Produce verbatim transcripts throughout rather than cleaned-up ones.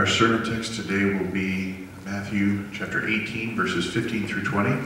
Our sermon text today will be Matthew chapter eighteen, verses fifteen through twenty.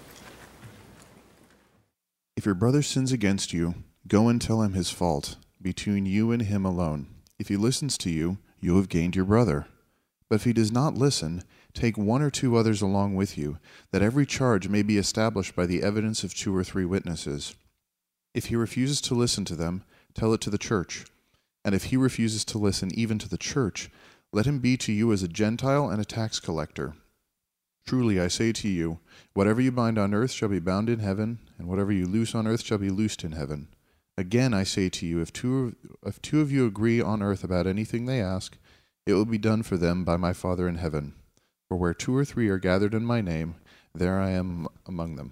If your brother sins against you, go and tell him his fault, between you and him alone. If he listens to you, you have gained your brother. But if he does not listen, take one or two others along with you, that every charge may be established by the evidence of two or three witnesses. If he refuses to listen to them, tell it to the church. And if he refuses to listen even to the church, let him be to you as a Gentile and a tax collector. Truly I say to you, whatever you bind on earth shall be bound in heaven, and whatever you loose on earth shall be loosed in heaven. Again I say to you, if two, if two of you agree on earth about anything they ask, it will be done for them by my Father in heaven. For where two or three are gathered in my name, there I am among them.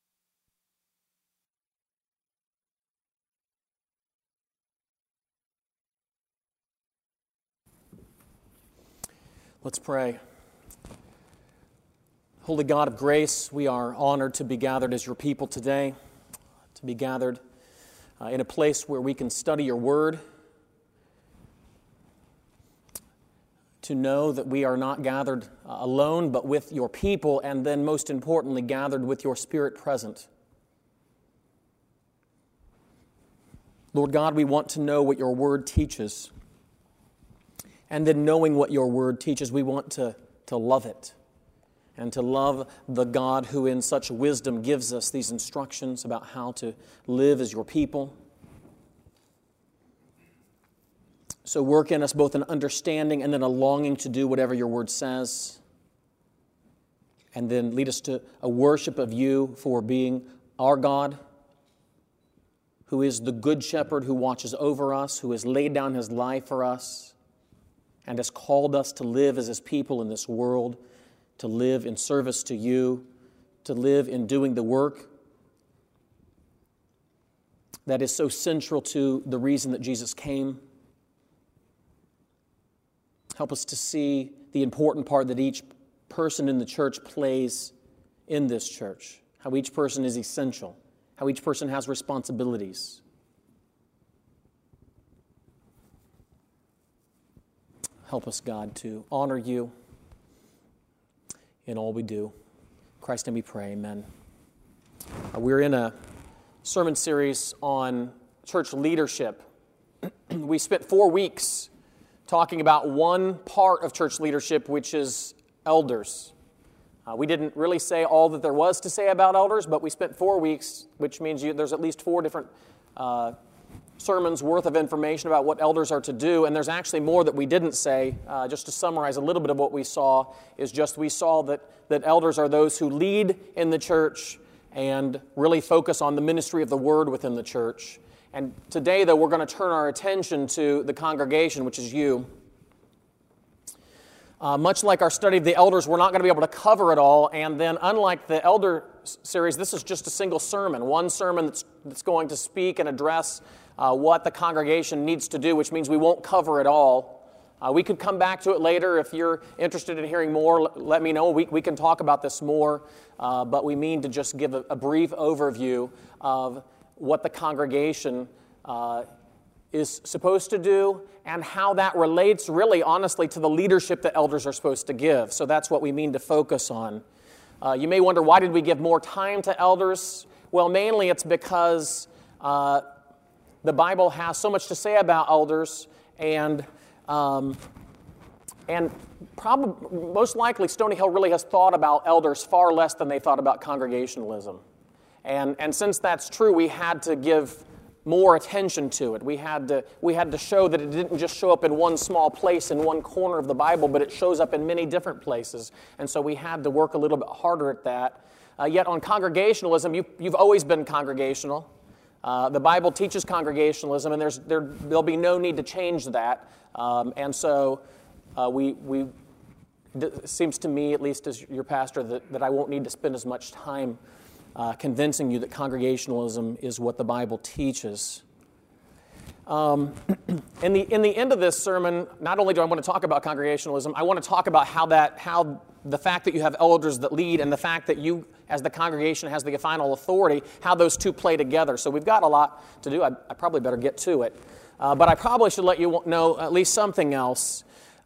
Let's pray. Holy God of grace, we are honored to be gathered as your people today, to be gathered uh, in a place where we can study your word, to know that we are not gathered uh, alone, but with your people, and then most importantly, gathered with your Spirit present. Lord God, we want to know what your word teaches. And then knowing what your word teaches, we want to, to love it and to love the God who in such wisdom gives us these instructions about how to live as your people. So work in us both an understanding and then a longing to do whatever your word says. And then lead us to a worship of you for being our God, who is the good shepherd who watches over us, who has laid down his life for us, and has called us to live as his people in this world, to live in service to you, to live in doing the work that is so central to the reason that Jesus came. Help us to see the important part that each person in the church plays in this church, how each person is essential, how each person has responsibilities. Help us, God, to honor you in all we do. In Christ's name we pray, amen. Uh, we're in a sermon series on church leadership. We spent four weeks talking about one part of church leadership, which is elders. Uh, we didn't really say all that there was to say about elders, but we spent four weeks, which means you, there's at least four different uh sermons worth of information about what elders are to do, and there's actually more that we didn't say. Uh, just to summarize a little bit of what we saw is just we saw that, that elders are those who lead in the church and really focus on the ministry of the word within the church. And today, though, we're going to turn our attention to the congregation, which is you. Uh, much like our study of the elders, we're not going to be able to cover it all, and then unlike the elder series, this is just a single sermon, one sermon that's, that's going to speak and address Uh, what the congregation needs to do, which means we won't cover it all. Uh, we could come back to it later. If you're interested in hearing more, l- let me know. We, we can talk about this more, uh, but we mean to just give a, a brief overview of what the congregation uh, is supposed to do and how that relates really, honestly, to the leadership that elders are supposed to give. So that's what we mean to focus on. Uh, you may wonder, why did we give more time to elders? Well, mainly it's because Uh, The Bible has so much to say about elders, and um, and probably most likely Stony Hill really has thought about elders far less than they thought about congregationalism. And and since that's true, we had to give more attention to it. We had to we had to show that it didn't just show up in one small place in one corner of the Bible, but it shows up in many different places. And so we had to work a little bit harder at that. Uh, yet on congregationalism, you, you've always been congregational. Uh, the Bible teaches congregationalism, and there's, there, there'll be no need to change that. Um, and so uh, we, we, it seems to me, at least as your pastor, that, that I won't need to spend as much time uh, convincing you that congregationalism is what the Bible teaches. Um, in the in the end of this sermon, not only do I want to talk about congregationalism, I want to talk about how that how the fact that you have elders that lead and the fact that you, as the congregation, has the final authority, how those two play together. So we've got a lot to do. I, I probably better get to it, uh, but I probably should let you know at least something else.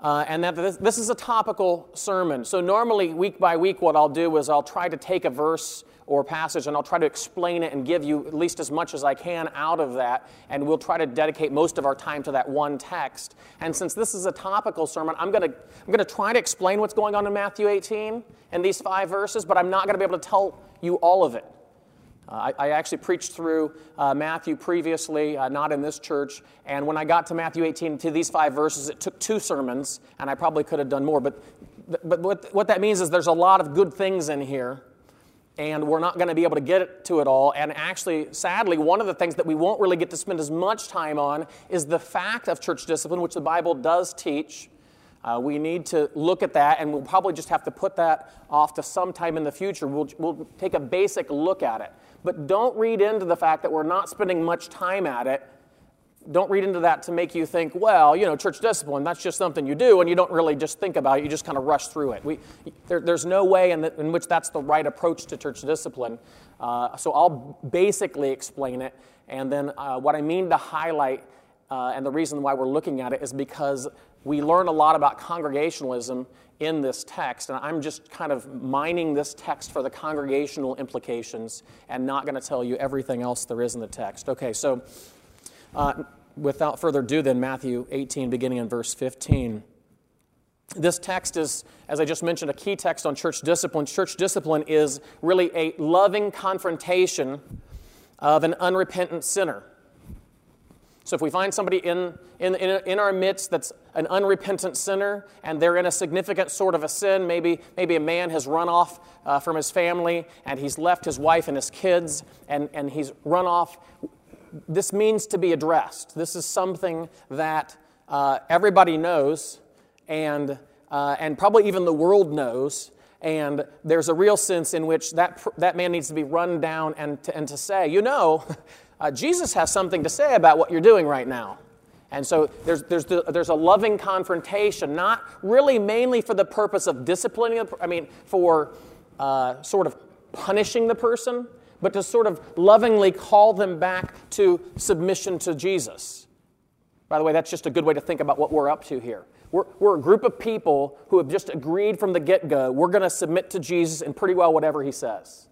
Uh, and that this, this is a topical sermon. So normally, week by week, what I'll do is I'll try to take a verse or passage and I'll try to explain it and give you at least as much as I can out of that, and we'll try to dedicate most of our time to that one text. And since this is a topical sermon, I'm going to I'm going to try to explain what's going on in Matthew eighteen in these five verses, but I'm not going to be able to tell you all of it. Uh, I, I actually preached through uh, Matthew previously, uh, not in this church, and when I got to Matthew eighteen, to these five verses, it took two sermons, and I probably could have done more, but, but what, what that means is there's a lot of good things in here, and we're not going to be able to get to it all, and actually, sadly, one of the things that we won't really get to spend as much time on is the fact of church discipline, which the Bible does teach. Uh, we need to look at that, and we'll probably just have to put that off to sometime in the future. We'll, we'll take a basic look at it. But don't read into the fact that we're not spending much time at it. Don't read into that to make you think, well, you know, church discipline, that's just something you do, and you don't really just think about it. You just kind of rush through it. We, there, there's no way in, the, in which that's the right approach to church discipline. Uh, so I'll basically explain it, and then uh, what I mean to highlight uh, and the reason why we're looking at it is because we learn a lot about congregationalism in this text, and I'm just kind of mining this text for the congregational implications and not going to tell you everything else there is in the text. Okay, so uh, without further ado then, Matthew eighteen, beginning in verse fifteen. This text is, as I just mentioned, a key text on church discipline. Church discipline is really a loving confrontation of an unrepentant sinner. So if we find somebody in, in, in our midst that's an unrepentant sinner and they're in a significant sort of a sin, maybe, maybe a man has run off uh, from his family and he's left his wife and his kids and, and he's run off, this means to be addressed. This is something that uh, everybody knows and, uh, and probably even the world knows. And there's a real sense in which that, that man needs to be run down and to, and to say, you know, Uh, Jesus has something to say about what you're doing right now. And so there's there's the, there's a loving confrontation, not really mainly for the purpose of disciplining, I mean, for uh, sort of punishing the person, but to sort of lovingly call them back to submission to Jesus. By the way, that's just a good way to think about what we're up to here. We're, we're a group of people who have just agreed from the get-go, we're going to submit to Jesus in pretty well whatever he says.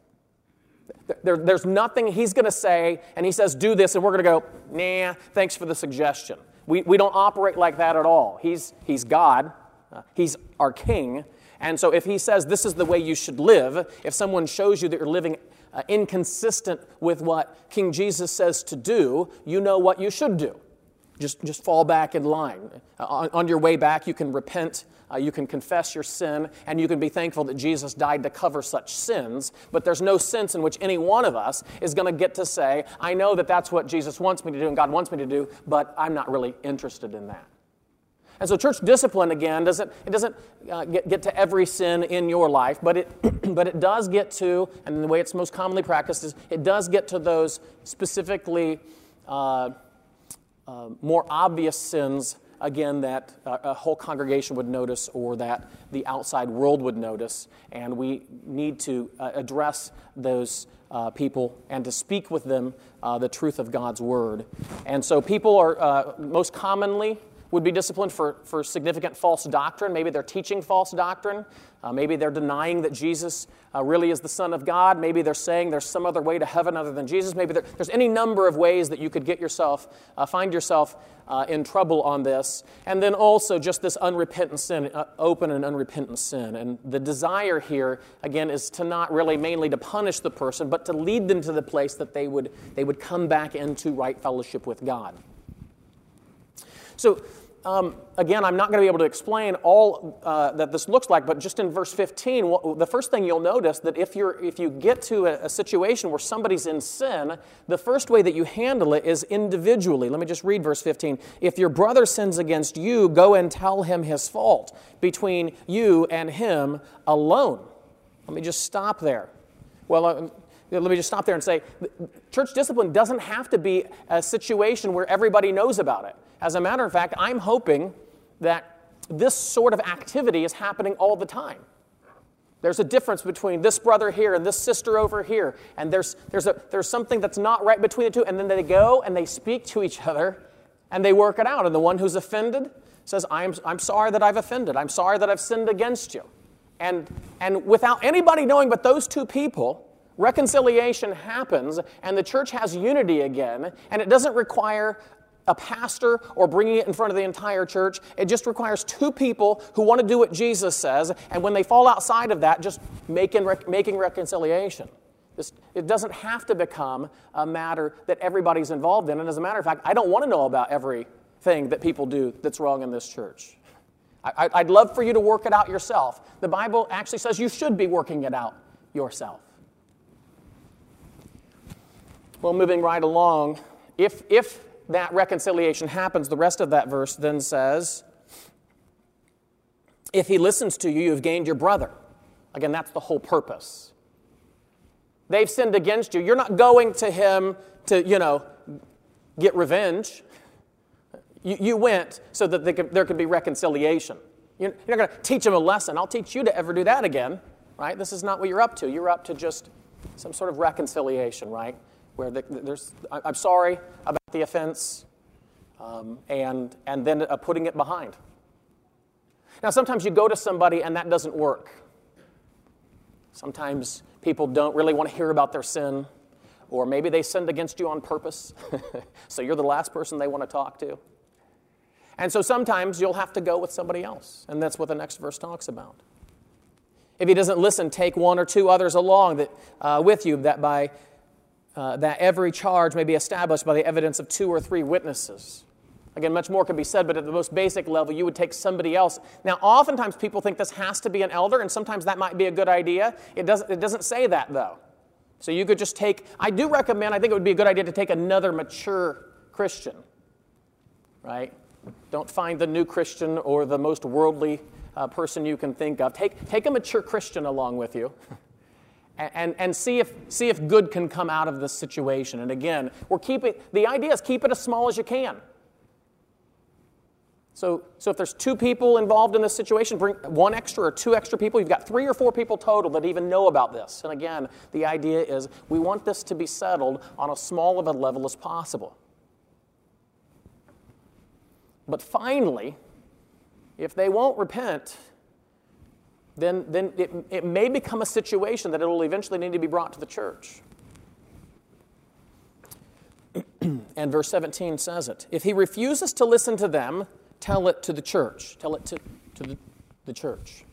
There, there's nothing he's going to say, and he says, do this, and we're going to go, nah, thanks for the suggestion. We, we don't operate like that at all. He's, he's God. Uh, he's our king. And so if he says this is the way you should live, if someone shows you that you're living uh, inconsistent with what King Jesus says to do, you know what you should do. Just, just fall back in line. Uh, on, on your way back, you can repent. Uh, you can confess your sin, and you can be thankful that Jesus died to cover such sins, but there's no sense in which any one of us is going to get to say, I know that that's what Jesus wants me to do and God wants me to do, but I'm not really interested in that. And so church discipline, again, doesn't it doesn't uh, get, get to every sin in your life, but it, but it does get to, and the way it's most commonly practiced is, it does get to those specifically uh, uh, more obvious sins, again, that uh, a whole congregation would notice or that the outside world would notice, and we need to uh, address those uh, people and to speak with them uh, the truth of God's Word. And so people are uh, most commonly would be disciplined for, for significant false doctrine. Maybe they're teaching false doctrine. Uh, maybe they're denying that Jesus uh, really is the Son of God. Maybe they're saying there's some other way to heaven other than Jesus. Maybe there, there's any number of ways that you could get yourself, uh, find yourself uh, in trouble on this. And then also just this unrepentant sin, uh, open and unrepentant sin. And the desire here, again, is to not really mainly to punish the person, but to lead them to the place that they would, they would come back into right fellowship with God. So, Um, again, I'm not going to be able to explain all uh, that this looks like, but just in verse fifteen, what, the first thing you'll notice that if you're if you get to a, a situation where somebody's in sin, the first way that you handle it is individually. Let me just read verse fifteen. If your brother sins against you, go and tell him his fault between you and him alone. Let me just stop there. Well, uh, let me just stop there and say, church discipline doesn't have to be a situation where everybody knows about it. As a matter of fact, I'm hoping that this sort of activity is happening all the time. There's a difference between this brother here and this sister over here, and there's there's a there's something that's not right between the two, and then they go and they speak to each other, and they work it out. And the one who's offended says, I'm, I'm sorry that I've offended. I'm sorry that I've sinned against you. And, and without anybody knowing but those two people, reconciliation happens, and the church has unity again, and it doesn't require a pastor or bringing it in front of the entire church. It just requires two people who want to do what Jesus says, and when they fall outside of that, just making, making reconciliation. This, it doesn't have to become a matter that everybody's involved in, and as a matter of fact, I don't want to know about everything that people do that's wrong in this church. I, I'd love for you to work it out yourself. The Bible actually says you should be working it out yourself. Well, moving right along, if, if that reconciliation happens, the rest of that verse then says, if he listens to you, you have gained your brother. Again, that's the whole purpose. They've sinned against you. You're not going to him to, you know, get revenge. You, you went so that they could, there could be reconciliation. You're, you're not going to teach them a lesson. I'll teach you to ever do that again, right? This is not what you're up to. You're up to just some sort of reconciliation, right? Where the, there's, I'm sorry about the offense, um, and, and then uh, putting it behind. Now, sometimes you go to somebody and that doesn't work. Sometimes people don't really want to hear about their sin, or maybe they sinned against you on purpose, so you're the last person they want to talk to. And so sometimes you'll have to go with somebody else, and that's what the next verse talks about. If he doesn't listen, take one or two others along that, uh, with you, that by uh, that every charge may be established by the evidence of two or three witnesses. Again, much more can be said, but at the most basic level, you would take somebody else. Now, oftentimes people think this has to be an elder, and sometimes that might be a good idea. It doesn't, it doesn't say that, though. So you could just take, I do recommend, I think it would be a good idea to take another mature Christian, right? Don't find the new Christian or the most worldly uh, person you can think of. Take, take a mature Christian along with you. And, and see if see if good can come out of this situation. And again, we're keeping the idea is keep it as small as you can. So, so if there's two people involved in this situation, bring one extra or two extra people. You've got three or four people total that even know about this. And again, the idea is we want this to be settled on as small of a level as possible. But finally, if they won't repent, then, then it, it may become a situation that it will eventually need to be brought to the church. And verse seventeen says it. If he refuses to listen to them, tell it to the church. Tell it to, to the, the church.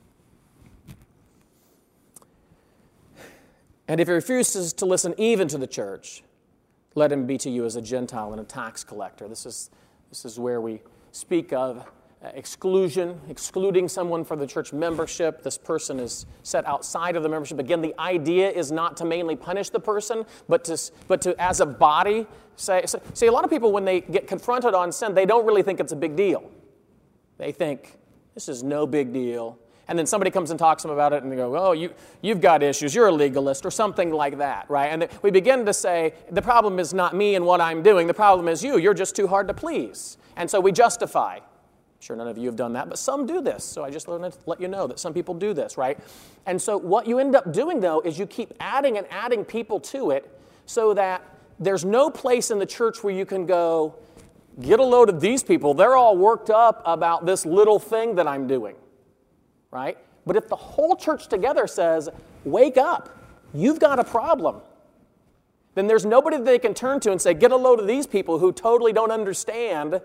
And if he refuses to listen even to the church, let him be to you as a Gentile and a tax collector. This is, this is where we speak of exclusion, excluding someone from the church membership. This person is set outside of the membership. Again, the idea is not to mainly punish the person, but to, but to as a body, say, see, a lot of people, when they get confronted on sin, they don't really think it's a big deal. They think, this is no big deal. And then somebody comes and talks to them about it, and they go, oh, you, you've got issues, you're a legalist, or something like that, right? And we begin to say, the problem is not me and what I'm doing, the problem is you, you're just too hard to please. And so we justify. I'm sure none of you have done that, but some do this. So I just want to let you know that some people do this, right? And so what you end up doing, though, is you keep adding and adding people to it so that there's no place in the church where you can go, get a load of these people. They're all worked up about this little thing that I'm doing, right? But if the whole church together says, wake up, you've got a problem, then there's nobody that they can turn to and say, get a load of these people who totally don't understand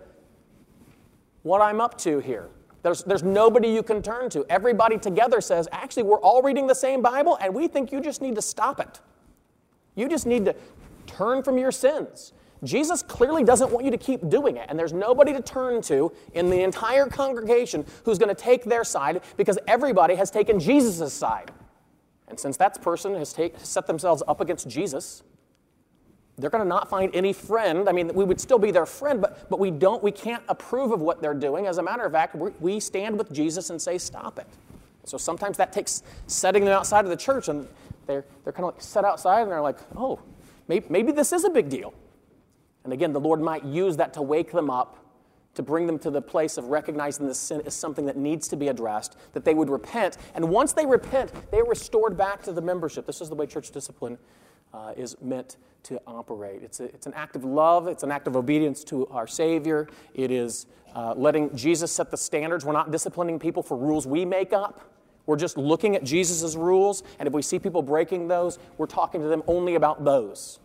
what I'm up to here. There's, there's nobody you can turn to. Everybody together says, actually, we're all reading the same Bible, and we think you just need to stop it. You just need to turn from your sins. Jesus clearly doesn't want you to keep doing it, and there's nobody to turn to in the entire congregation who's going to take their side because everybody has taken Jesus' side. And since that person has take, set themselves up against Jesus, they're going to not find any friend. I mean, we would still be their friend, but, but we don't, we can't approve of what they're doing. As a matter of fact, we we stand with Jesus and say, stop it. So sometimes that takes setting them outside of the church, and they're, they're kind of like set outside, and they're like, oh, maybe, maybe this is a big deal. And again, the Lord might use that to wake them up, to bring them to the place of recognizing this sin as something that needs to be addressed, that they would repent. And once they repent, they're restored back to the membership. This is the way church discipline uh, is meant to operate. It's, a, it's an act of love. It's an act of obedience to our Savior. It is uh, letting Jesus set the standards. We're not disciplining people for rules we make up. We're just looking at Jesus' rules, and if we see people breaking those, we're talking to them only about those.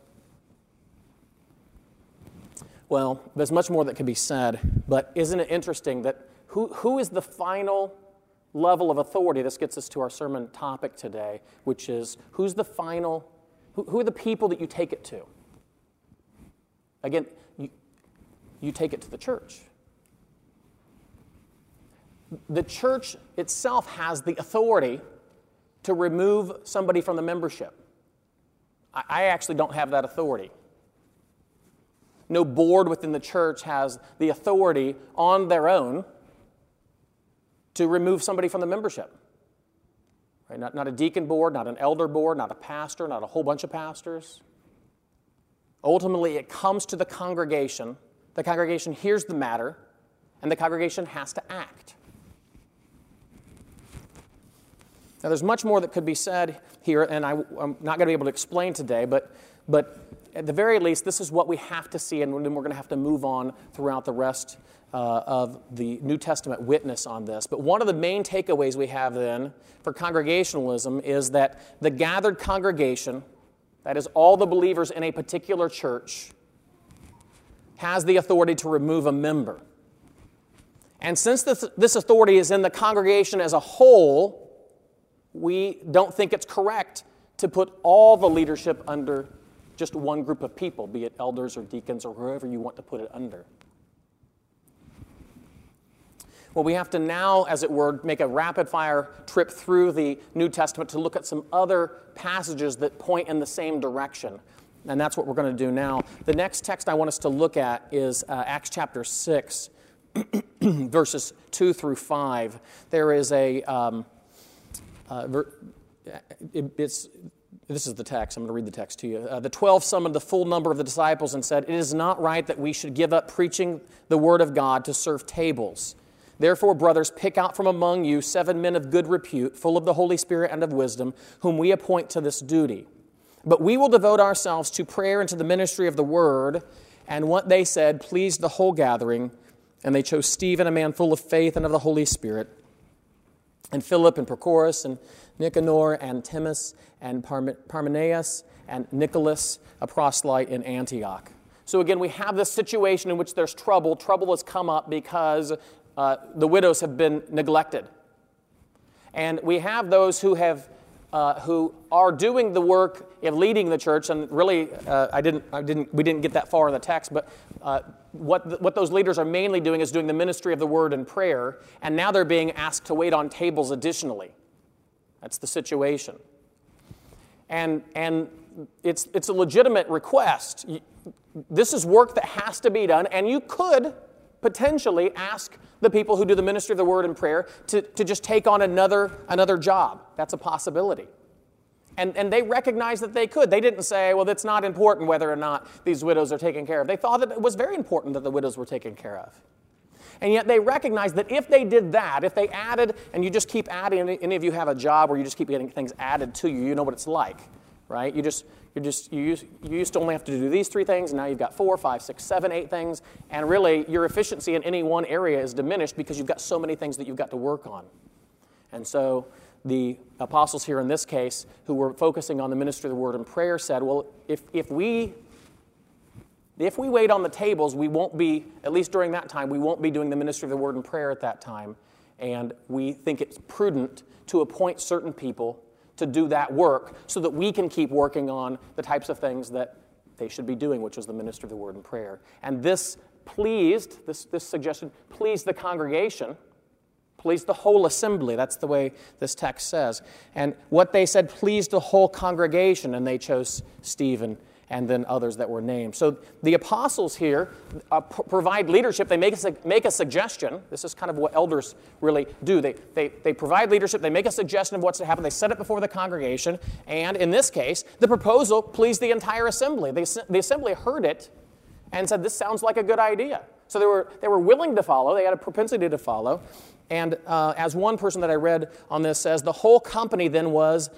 Well, there's much more that could be said, but isn't it interesting that who, who is the final level of authority? This gets us to our sermon topic today, which is who's the final, who, who are the people that you take it to? Again, you, you take it to the church. The church itself has the authority to remove somebody from the membership. I, I actually don't have that authority. No board within the church has the authority on their own to remove somebody from the membership. Right? Not, not a deacon board, not an elder board, not a pastor, not a whole bunch of pastors. Ultimately, it comes to the congregation. The congregation hears the matter, and the congregation has to act. Now, there's much more that could be said here, and I, I'm not going to be able to explain today, but, but at the very least, this is what we have to see, and then we're going to have to move on throughout the rest uh, of the New Testament witness on this. But one of the main takeaways we have then for congregationalism is that the gathered congregation, that is all the believers in a particular church, has the authority to remove a member. And since this, this authority is in the congregation as a whole, we don't think it's correct to put all the leadership under just one group of people, be it elders or deacons or whoever you want to put it under. Well, we have to now, as it were, make a rapid-fire trip through the New Testament to look at some other passages that point in the same direction. And that's what we're going to do now. The next text I want us to look at is uh, Acts chapter six, verses two through five. There is a... Um, uh, ver- it, it's... This is the text. I'm going to read the text to you. Uh, the twelve summoned the full number of the disciples and said, "It is not right that we should give up preaching the word of God to serve tables. Therefore, brothers, pick out from among you seven men of good repute, full of the Holy Spirit and of wisdom, whom we appoint to this duty. But we will devote ourselves to prayer and to the ministry of the word." And what they said pleased the whole gathering. And they chose Stephen, a man full of faith and of the Holy Spirit, and Philip and Prochorus and Nicanor and Timos and Parm- Parmenas and Nicholas, a proselyte in Antioch. So again, we have this situation in which there's trouble. Trouble has come up because uh, the widows have been neglected. And we have those who have uh, who are doing the work of leading the church. And really, uh, I didn't, I didn't, we didn't get that far in the text, but uh, what the, what those leaders are mainly doing is doing the ministry of the word and prayer. And now they're being asked to wait on tables additionally. That's the situation. And and it's it's a legitimate request. This is work that has to be done, and you could potentially ask the people who do the ministry of the word and prayer to, to just take on another another job. That's a possibility. And and they recognized that they could. They didn't say, well, it's not important whether or not these widows are taken care of. They thought that it was very important that the widows were taken care of. And yet they recognized that if they did that, if they added, and you just keep adding, any of you have a job where you just keep getting things added to you, you know what it's like, right? You just, you just, you used, you used to only have to do these three things, and now you've got four, five, six, seven, eight things, and really your efficiency in any one area is diminished because you've got so many things that you've got to work on. And so the apostles here in this case, who were focusing on the ministry of the word and prayer, said, well, if if we If we wait on the tables, we won't be, at least during that time, we won't be doing the ministry of the word and prayer at that time. And we think it's prudent to appoint certain people to do that work so that we can keep working on the types of things that they should be doing, which is the ministry of the word and prayer. And this pleased, this, this suggestion pleased the congregation, pleased the whole assembly. That's the way this text says. And what they said pleased the whole congregation, and they chose Stephen and then others that were named. So the apostles here uh, p- provide leadership. They make a, su- make a suggestion. This is kind of what elders really do. They, they, they provide leadership. They make a suggestion of what's to happen. They set it before the congregation. And in this case, the proposal pleased the entire assembly. They, the assembly heard it and said, this sounds like a good idea. So they were, they were willing to follow. They had a propensity to follow. And uh, as one person that I read on this says, the whole company then was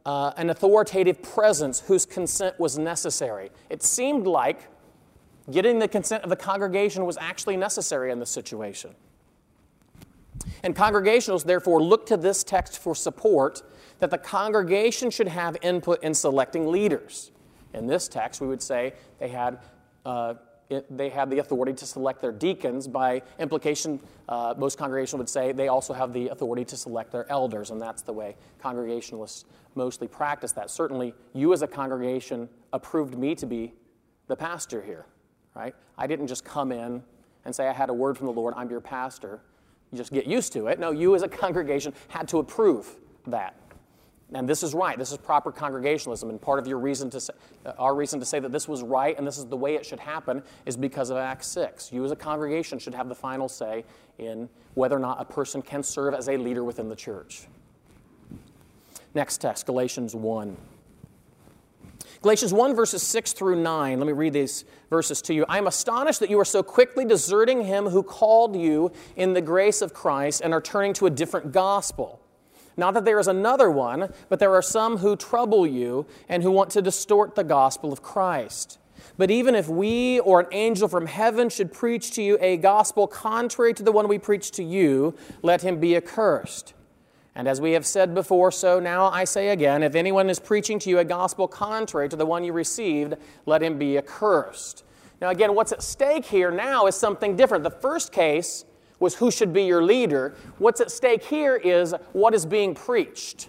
uh, an authoritative presence whose consent was necessary. It seemed like getting the consent of the congregation was actually necessary in this situation. And congregationalists, therefore, look to this text for support that the congregation should have input in selecting leaders. In this text, we would say they had uh, it, they had the authority to select their deacons. By implication, uh, most congregations would say they also have the authority to select their elders, and that's the way congregationalists mostly practice that. Certainly, you as a congregation approved me to be the pastor here, right? I didn't just come in and say, I had a word from the Lord, I'm your pastor. You just get used to it. No, you as a congregation had to approve that. And this is right. This is proper congregationalism. And part of your reason to say, uh, our reason to say that this was right and this is the way it should happen is because of Acts six. You as a congregation should have the final say in whether or not a person can serve as a leader within the church. Next text, Galatians one. Galatians one, verses six through nine. Let me read these verses to you. I am astonished that you are so quickly deserting him who called you in the grace of Christ and are turning to a different gospel. Not that there is another one, but there are some who trouble you and who want to distort the gospel of Christ. But even if we or an angel from heaven should preach to you a gospel contrary to the one we preach to you, let him be accursed. And as we have said before, so now I say again, if anyone is preaching to you a gospel contrary to the one you received, let him be accursed. Now again, what's at stake here now is something different. The first case was who should be your leader. What's at stake here is what is being preached.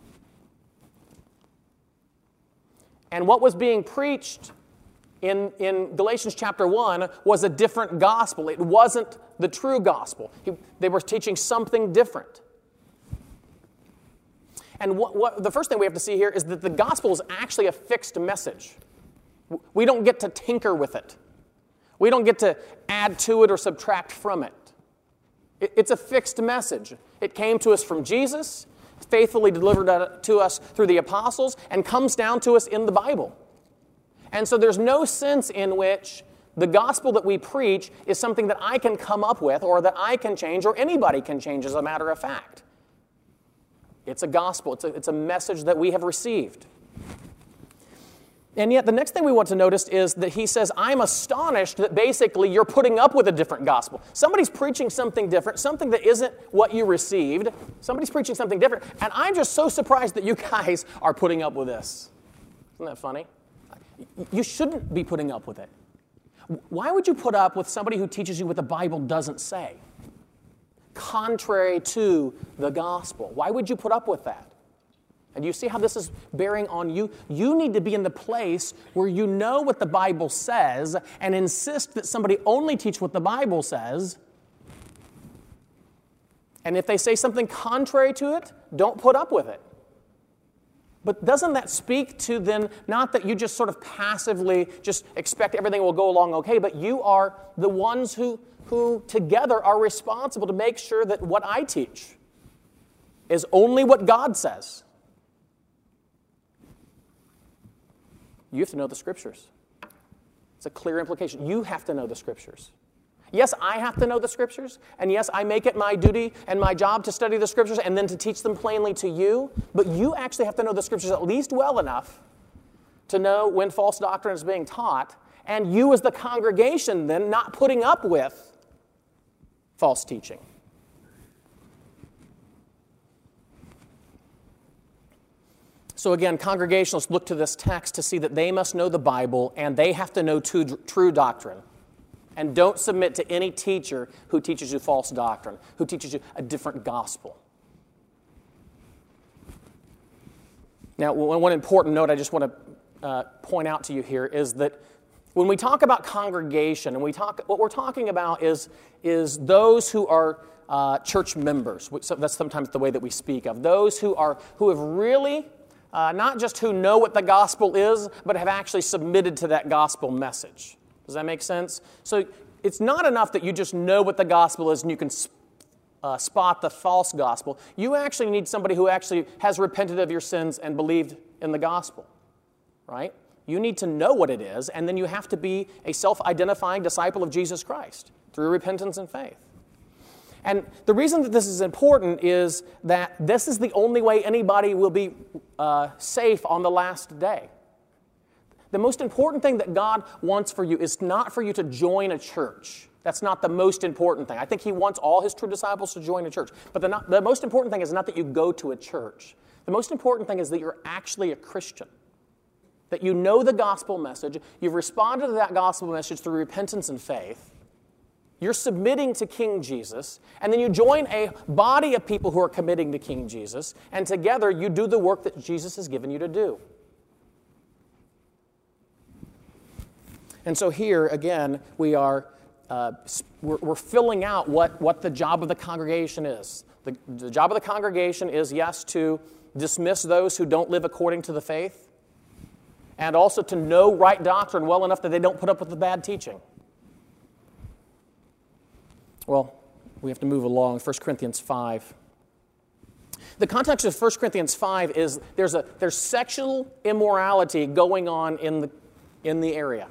And what was being preached in, in Galatians chapter one was a different gospel. It wasn't the true gospel. He, they were teaching something different. And what, what, the first thing we have to see here is that the gospel is actually a fixed message. We don't get to tinker with it. We don't get to add to it or subtract from it. it it's a fixed message. It came to us from Jesus, faithfully delivered to us through the apostles, and comes down to us in the Bible. And so there's no sense in which the gospel that we preach is something that I can come up with or that I can change or anybody can change, as a matter of fact. It's a gospel. It's a, it's a message that we have received. And yet the next thing we want to notice is that he says, I'm astonished that basically you're putting up with a different gospel. Somebody's preaching something different, something that isn't what you received. Somebody's preaching something different. And I'm just so surprised that you guys are putting up with this. Isn't that funny? You shouldn't be putting up with it. Why would you put up with somebody who teaches you what the Bible doesn't say? Contrary to the gospel. Why would you put up with that? And you see how this is bearing on you? You need to be in the place where you know what the Bible says and insist that somebody only teach what the Bible says. And if they say something contrary to it, don't put up with it. But doesn't that speak to then, not that you just sort of passively just expect everything will go along okay, but you are the ones who, who together are responsible to make sure that what I teach is only what God says. You have to know the Scriptures. It's a clear implication. You have to know the Scriptures. Yes, I have to know the Scriptures, and yes, I make it my duty and my job to study the Scriptures and then to teach them plainly to you, but you actually have to know the Scriptures at least well enough to know when false doctrine is being taught, and you as the congregation then not putting up with false teaching. So again, congregationalists look to this text to see that they must know the Bible and they have to know true doctrine. And don't submit to any teacher who teaches you false doctrine, who teaches you a different gospel. Now, one important note I just want to uh, point out to you here is that when we talk about congregation, and we talk, what we're talking about is, is those who are uh, church members. So that's sometimes the way that we speak of. Those who are who have really, uh, not just who know what the gospel is, but have actually submitted to that gospel message. Does that make sense? So it's not enough that you just know what the gospel is and you can uh, spot the false gospel. You actually need somebody who actually has repented of your sins and believed in the gospel, right? You need to know what it is, and then you have to be a self-identifying disciple of Jesus Christ through repentance and faith. And the reason that this is important is that this is the only way anybody will be uh, safe on the last day. The most important thing that God wants for you is not for you to join a church. That's not the most important thing. I think he wants all his true disciples to join a church. But the, not, the most important thing is not that you go to a church. The most important thing is that you're actually a Christian. That you know the gospel message, you've responded to that gospel message through repentance and faith, you're submitting to King Jesus, and then you join a body of people who are committing to King Jesus, and together you do the work that Jesus has given you to do. And so here, again, we are uh, we're, we're filling out what, what the job of the congregation is. The, the job of the congregation is, yes, to dismiss those who don't live according to the faith, and also to know right doctrine well enough that they don't put up with the bad teaching. Well, we have to move along. First Corinthians five. The context of First Corinthians five is there's a there's sexual immorality going on in the in the area.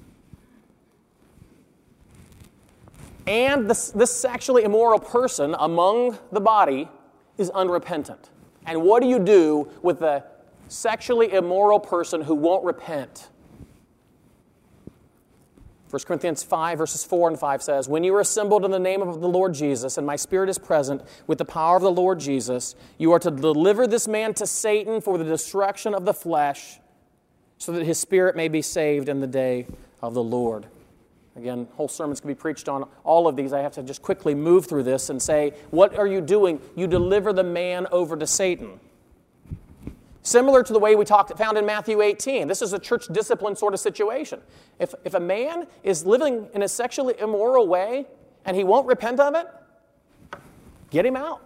And this, this sexually immoral person among the body is unrepentant. And what do you do with the sexually immoral person who won't repent? First Corinthians five, verses four and five says, "When you are assembled in the name of the Lord Jesus, and my Spirit is present with the power of the Lord Jesus, you are to deliver this man to Satan for the destruction of the flesh, so that his spirit may be saved in the day of the Lord." Again, whole sermons can be preached on all of these. I have to just quickly move through this and say, what are you doing? You deliver the man over to Satan. Similar to the way we talked, found in Matthew eighteen. This is a church discipline sort of situation. If, if a man is living in a sexually immoral way and he won't repent of it, get him out.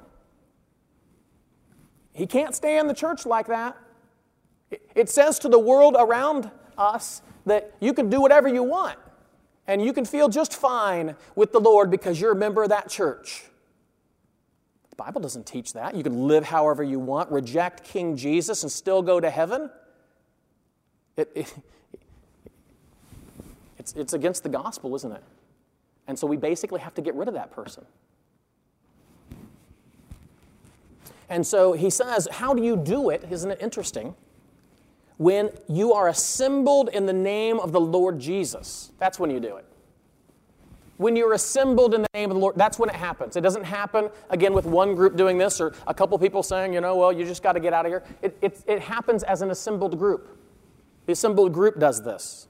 He can't stay in the church like that. It, it says to the world around us that you can do whatever you want and you can feel just fine with the Lord because you're a member of that church. The Bible doesn't teach that. You can live however you want, reject King Jesus, and still go to heaven. It, it, it's, it's against the gospel, isn't it? And so we basically have to get rid of that person. And so he says, how do you do it? Isn't it interesting? When you are assembled in the name of the Lord Jesus. That's when you do it. When you're assembled in the name of the Lord, that's when it happens. It doesn't happen, again, with one group doing this or a couple people saying, you know, well, you just got to get out of here. It, it, it happens as an assembled group. The assembled group does this.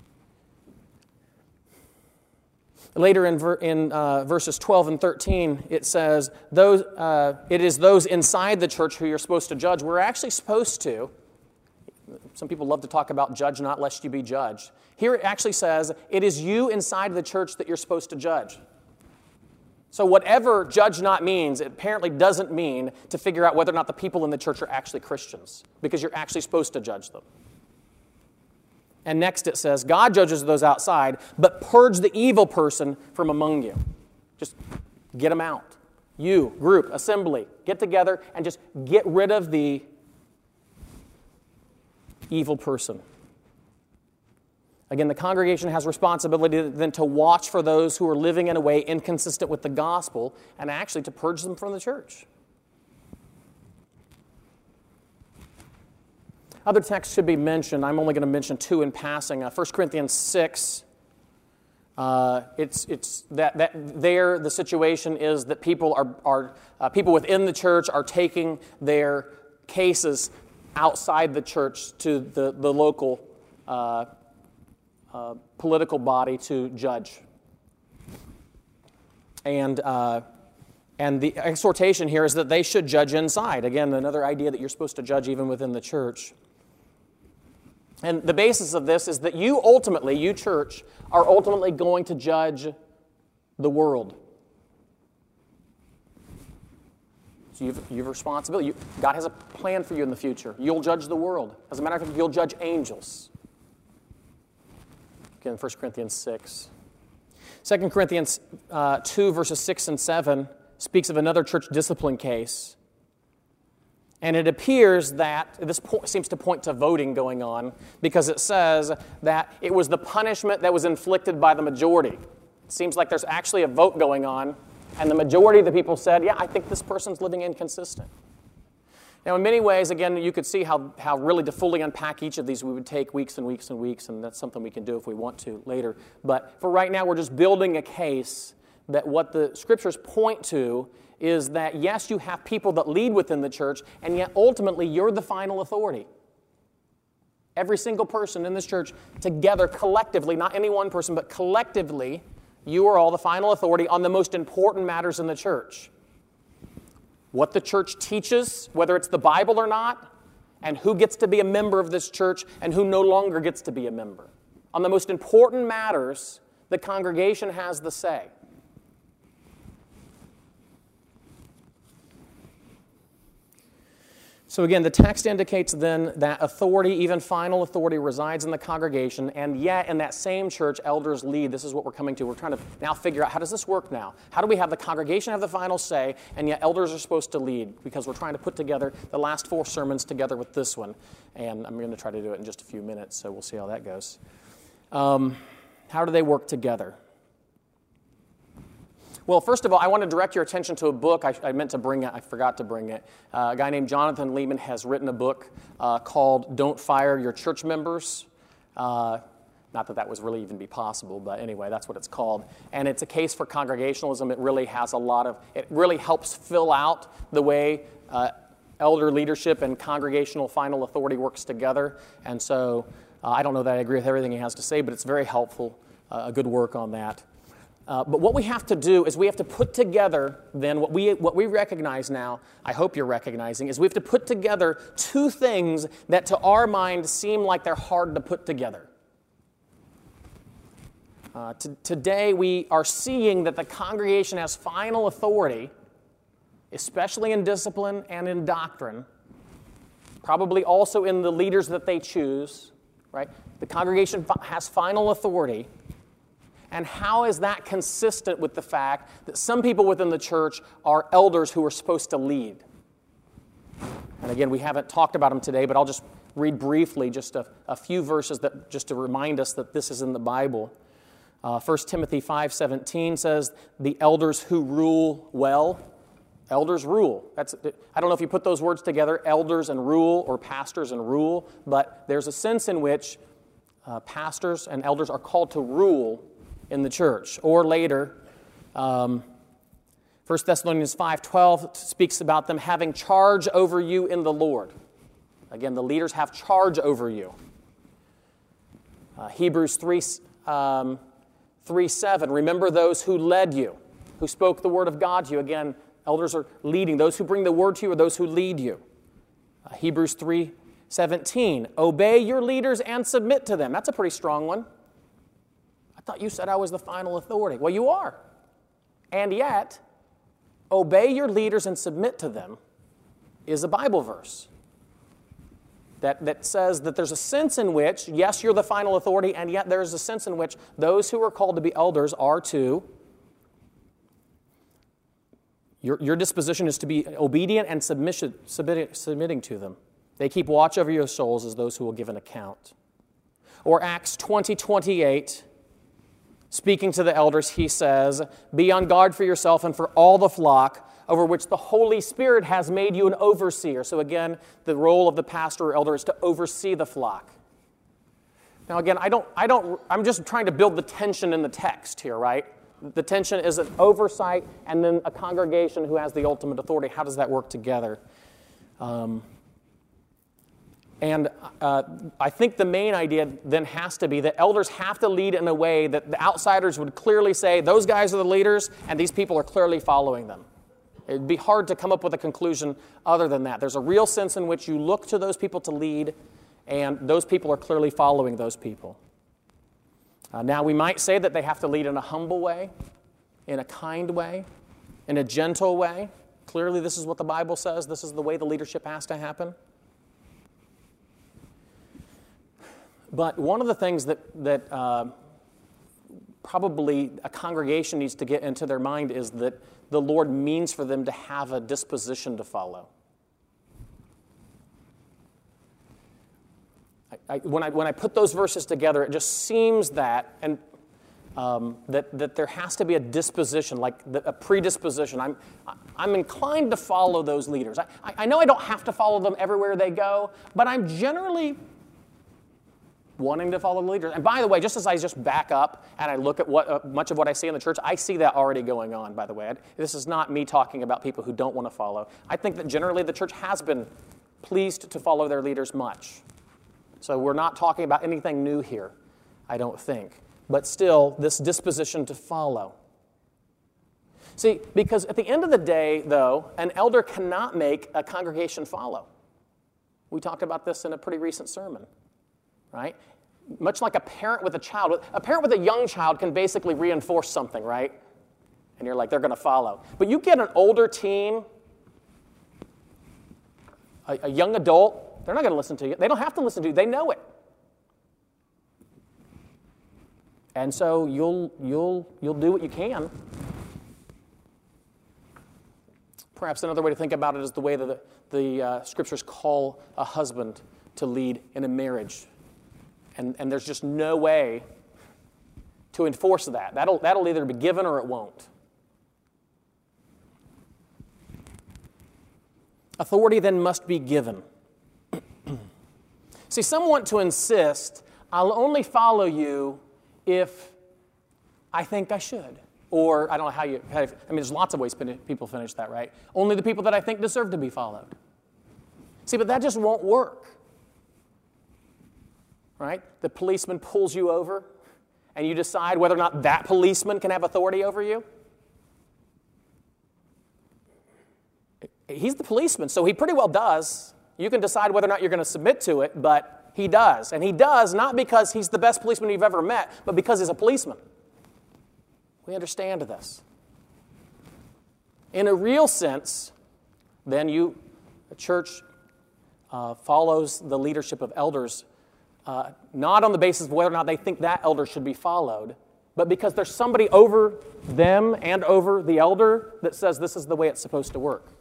Later in, ver, in uh, verses twelve and thirteen, it says, those, uh, it is those inside the church who you're supposed to judge. We're actually supposed to. Some people love to talk about judge not lest you be judged. Here it actually says, it is you inside the church that you're supposed to judge. So whatever judge not means, it apparently doesn't mean to figure out whether or not the people in the church are actually Christians, because you're actually supposed to judge them. And next it says, God judges those outside, but purge the evil person from among you. Just get them out. You, group, assembly, get together and just get rid of the evil person. Again, the congregation has responsibility then to watch for those who are living in a way inconsistent with the gospel and actually to purge them from the church. Other texts should be mentioned. I'm only going to mention two in passing. Uh, First Corinthians six, uh, it's it's that that there the situation is that people are are uh, people within the church are taking their cases outside the church to the the local uh, uh, political body to judge, and. Uh, And the exhortation here is that they should judge inside. Again, another idea that you're supposed to judge even within the church. And the basis of this is that you ultimately, you church, are ultimately going to judge the world. So you've, you've a responsibility. You, God has a plan for you in the future. You'll judge the world. As a matter of fact, you'll judge angels. Again, First Corinthians six. Second Corinthians uh, two, verses six and seven speaks of another church discipline case. And it appears that, this po- seems to point to voting going on, because it says that it was the punishment that was inflicted by the majority. It seems like there's actually a vote going on And the majority of the people said, yeah, I think this person's living inconsistent. Now, in many ways, again, you could see how, how really to fully unpack each of these, we would take weeks and weeks and weeks, and that's something we can do if we want to later. But for right now, we're just building a case that what the Scriptures point to is that, yes, you have people that lead within the church, and yet ultimately you're the final authority. Every single person in this church together, collectively, not any one person, but collectively, you are all the final authority on the most important matters in the church. What the church teaches, whether it's the Bible or not, and who gets to be a member of this church and who no longer gets to be a member. On the most important matters, the congregation has the say. So again, the text indicates then that authority, even final authority, resides in the congregation, and yet in that same church, elders lead. This is what we're coming to. We're trying to now figure out, how does this work now? How do we have the congregation have the final say, and yet elders are supposed to lead? Because we're trying to put together the last four sermons together with this one, and I'm going to try to do it in just a few minutes, so we'll see how that goes. Um, how do they work together? Well, first of all, I want to direct your attention to a book. I, I meant to bring it. I forgot to bring it. Uh, a guy named Jonathan Leeman has written a book uh, called Don't Fire Your Church Members. Uh, not that that was really even be possible, but anyway, that's what it's called. And it's a case for congregationalism. It really has a lot of, it really helps fill out the way uh, elder leadership and congregational final authority works together. And so uh, I don't know that I agree with everything he has to say, but it's very helpful, uh, a good work on that. Uh, but what we have to do is we have to put together then what we what we recognize now, I hope you're recognizing, is we have to put together two things that to our mind seem like they're hard to put together. Uh, t- today we are seeing that the congregation has final authority, especially in discipline and in doctrine, probably also in the leaders that they choose, right? The congregation fi- has final authority. And how is that consistent with the fact that some people within the church are elders who are supposed to lead? And again, we haven't talked about them today, but I'll just read briefly just a, a few verses that just to remind us that this is in the Bible. Uh, First Timothy five seventeen says, the elders who rule well. Elders rule. That's, I don't know if you put those words together, elders and rule, or pastors and rule, but there's a sense in which uh, pastors and elders are called to rule in the church. Or later, um, First Thessalonians five twelve speaks about them having charge over you in the Lord. Again, the leaders have charge over you. Uh, Hebrews three, um, three seven, remember those who led you, who spoke the word of God to you. Again, elders are leading. Those who bring the word to you are those who lead you. Uh, Hebrews three seventeen, obey your leaders and submit to them. That's a pretty strong one. I thought you said I was the final authority. Well, you are. And yet, obey your leaders and submit to them is a Bible verse that, that says that there's a sense in which, yes, you're the final authority, and yet there's a sense in which those who are called to be elders are to, your, your disposition is to be obedient and submission, submitting, submitting to them. They keep watch over your souls as those who will give an account. Or Acts twenty twenty-eight, speaking to the elders, he says, be on guard for yourself and for all the flock over which the Holy Spirit has made you an overseer. So again, the role of the pastor or elder is to oversee the flock. Now again, I don't, I don't, I'm just trying to build the tension in the text here, right? The tension is an oversight and then a congregation who has the ultimate authority. How does that work together? Um, And uh, I think the main idea then has to be that elders have to lead in a way that the outsiders would clearly say, those guys are the leaders, and these people are clearly following them. It'd be hard to come up with a conclusion other than that. There's a real sense in which you look to those people to lead, and those people are clearly following those people. Uh, now, we might say that they have to lead in a humble way, in a kind way, in a gentle way. Clearly, this is what the Bible says. This is the way the leadership has to happen. But one of the things that, that uh, probably a congregation needs to get into their mind is that the Lord means for them to have a disposition to follow. I, I, when, I, when I put those verses together, it just seems that, and um, that, that there has to be a disposition, like the, a predisposition. I'm, I'm inclined to follow those leaders. I, I know I don't have to follow them everywhere they go, but I'm generally wanting to follow the leaders. And by the way, just as I just back up and I look at what uh, much of what I see in the church, I see that already going on, by the way. I, this is not me talking about people who don't want to follow. I think that generally the church has been pleased to follow their leaders much. So we're not talking about anything new here, I don't think. But still, this disposition to follow. See, because at the end of the day, though, an elder cannot make a congregation follow. We talked about this in a pretty recent sermon, right? Much like a parent with a child. A parent with a young child can basically reinforce something, right? And you're like, they're going to follow. But you get an older teen, a, a young adult, they're not going to listen to you. They don't have to listen to you. They know it. And so you'll, you'll, you'll do what you can. Perhaps another way to think about it is the way that the, the uh, scriptures call a husband to lead in a marriage. And, and there's just no way to enforce that. That'll, that'll either be given or it won't. Authority then must be given. See, some want to insist, I'll only follow you if I think I should. Or, I don't know how you, how, I mean, there's lots of ways people finish that, right? Only the people that I think deserve to be followed. See, but that just won't work. Right? The policeman pulls you over, and you decide whether or not that policeman can have authority over you. He's the policeman, so he pretty well does. You can decide whether or not you're going to submit to it, but he does. And he does not because he's the best policeman you've ever met, but because he's a policeman. We understand this. In a real sense, then you, the church uh, follows the leadership of elders Uh, not on the basis of whether or not they think that elder should be followed, but because there's somebody over them and over the elder that says this is the way it's supposed to work.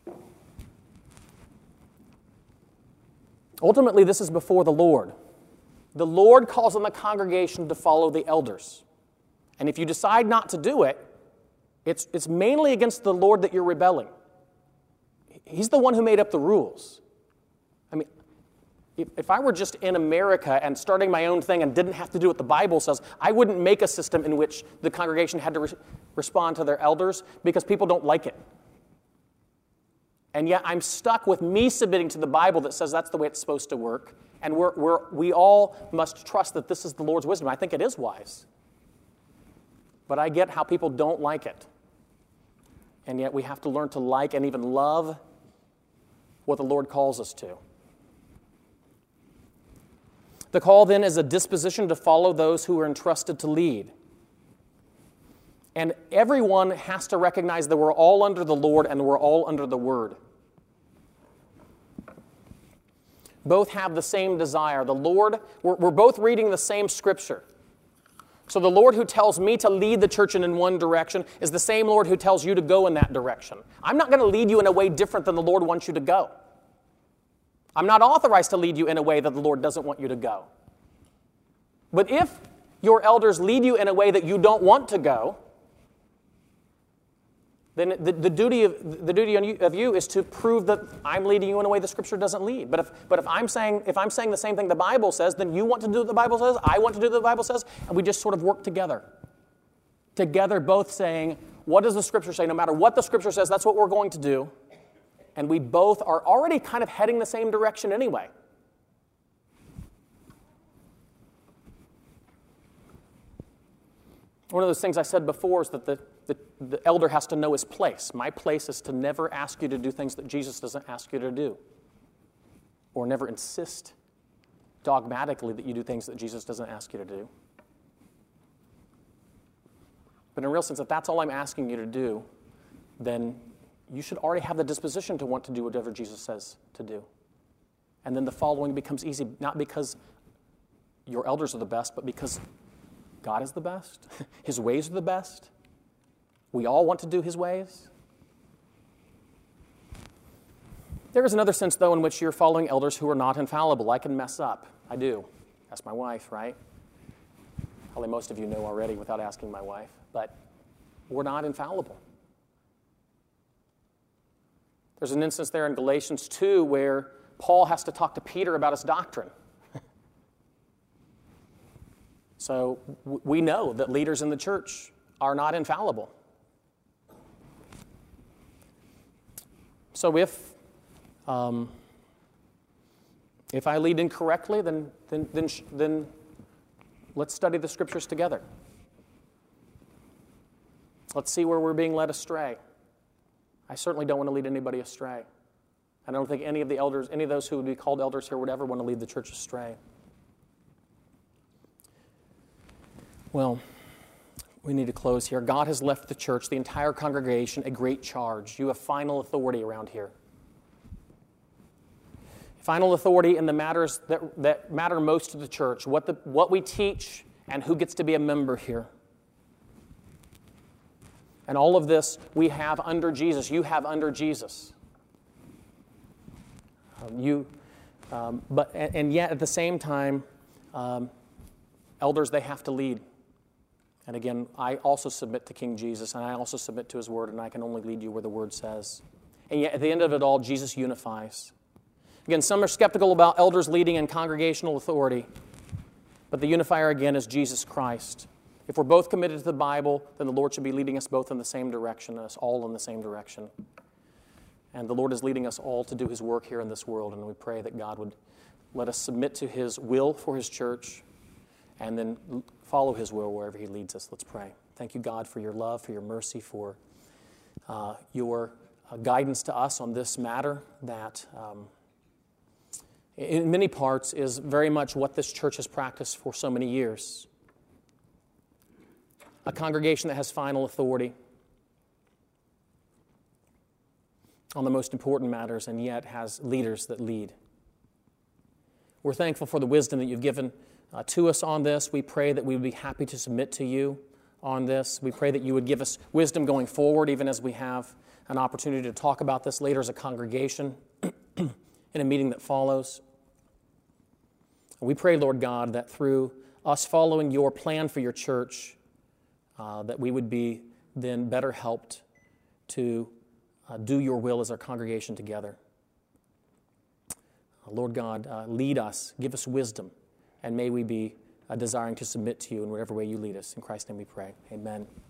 Ultimately, this is before the Lord. The Lord calls on the congregation to follow the elders. And if you decide not to do it, it's, it's mainly against the Lord that you're rebelling. He's the one who made up the rules. I mean, If, if I were just in America and starting my own thing and didn't have to do what the Bible says, I wouldn't make a system in which the congregation had to re- respond to their elders because people don't like it. And yet I'm stuck with me submitting to the Bible that says that's the way it's supposed to work. And we're, we're, we all must trust that this is the Lord's wisdom. I think it is wise. But I get how people don't like it. And yet we have to learn to like and even love what the Lord calls us to. The call then is a disposition to follow those who are entrusted to lead. And everyone has to recognize that we're all under the Lord and we're all under the Word. Both have the same desire. The Lord, we're, we're both reading the same Scripture. So the Lord who tells me to lead the church in one direction is the same Lord who tells you to go in that direction. I'm not going to lead you in a way different than the Lord wants you to go. I'm not authorized to lead you in a way that the Lord doesn't want you to go. But if your elders lead you in a way that you don't want to go, then the, the duty of the duty on you, of you is to prove that I'm leading you in a way the Scripture doesn't lead. But if but if I'm saying if I'm saying the same thing the Bible says, then you want to do what the Bible says, I want to do what the Bible says, and we just sort of work together. Together, both saying, what does the Scripture say? No matter what the Scripture says, that's what we're going to do. And we both are already kind of heading the same direction anyway. One of those things I said before is that the, the, the elder has to know his place. My place is to never ask you to do things that Jesus doesn't ask you to do. Or never insist dogmatically that you do things that Jesus doesn't ask you to do. But in a real sense, if that's all I'm asking you to do, then you should already have the disposition to want to do whatever Jesus says to do. And then the following becomes easy, not because your elders are the best, but because God is the best. His ways are the best. We all want to do His ways. There is another sense, though, in which you're following elders who are not infallible. I can mess up. I do. That's my wife, right? Probably most of you know already without asking my wife, but we're not infallible. There's an instance there in Galatians two where Paul has to talk to Peter about his doctrine. So w- we know that leaders in the church are not infallible. So if um, if I lead incorrectly, then then then then let's study the scriptures together. Let's see where we're being led astray. I certainly don't want to lead anybody astray. I don't think any of the elders, any of those who would be called elders here would ever want to lead the church astray. Well, we need to close here. God has left the church, the entire congregation, a great charge. You have final authority around here. Final authority in the matters that, that matter most to the church, what, the, what we teach and who gets to be a member here. And all of this we have under Jesus. You have under Jesus. Um, you, um, but and, and yet at the same time, um, elders, they have to lead. And again, I also submit to King Jesus, and I also submit to His Word, and I can only lead you where the Word says. And yet at the end of it all, Jesus unifies. Again, some are skeptical about elders leading and congregational authority, but the unifier again is Jesus Christ. If we're both committed to the Bible, then the Lord should be leading us both in the same direction, us all in the same direction. And the Lord is leading us all to do His work here in this world, and we pray that God would let us submit to His will for His church and then follow His will wherever He leads us. Let's pray. Thank you, God, for your love, for your mercy, for uh, your uh, guidance to us on this matter that um, in many parts is very much what this church has practiced for so many years. A congregation that has final authority on the most important matters and yet has leaders that lead. We're thankful for the wisdom that you've given uh, to us on this. We pray that we would be happy to submit to you on this. We pray that you would give us wisdom going forward, even as we have an opportunity to talk about this later as a congregation in a meeting that follows. We pray, Lord God, that through us following your plan for your church, uh, that we would be then better helped to uh, do your will as our congregation together. Uh, Lord God, uh, lead us, give us wisdom, and may we be uh, desiring to submit to you in whatever way you lead us. In Christ's name we pray. Amen.